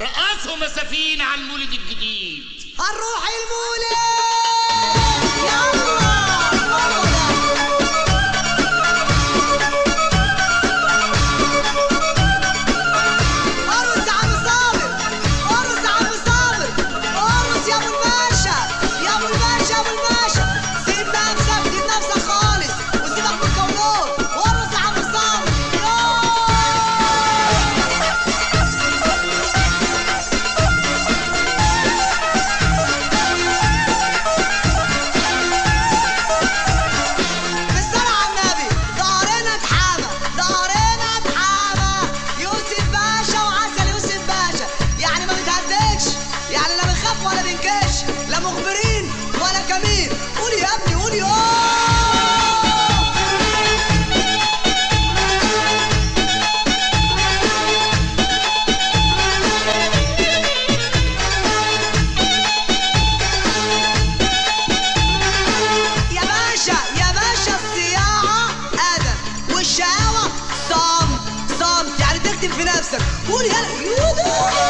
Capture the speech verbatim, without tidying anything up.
رقصوا مسافين على المولد الجديد. هنروح المولد يلا. ولا بنكش لا مخبرين ولا كمين. قول يا ابني قول يا يا باشا يا باشا. الصياعة أدب والشقاوة صمت صمت، يعني تكتم في نفسك. قول يلا يودو.